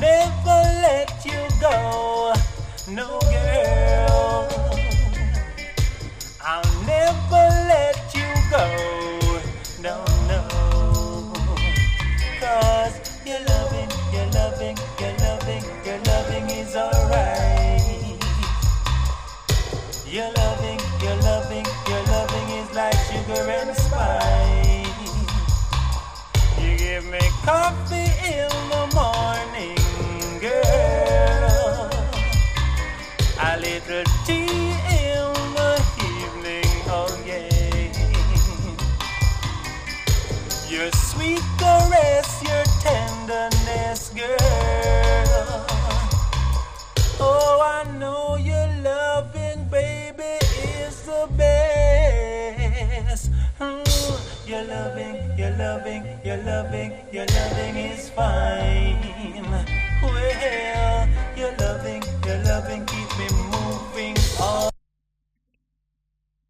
never let you go, no girl. I'll never let you go, no, no. 'Cause your loving, your loving, your loving, your loving is alright. Your loving, your loving, your loving is like sugar and spice. You give me coffee in the morning, girl. A little tea in the evening, oh yeah. Your sweet caress, your tenderness, girl. Oh, I know your loving, baby, is the best. Your loving, your loving, your loving, your loving is fine. Well, your loving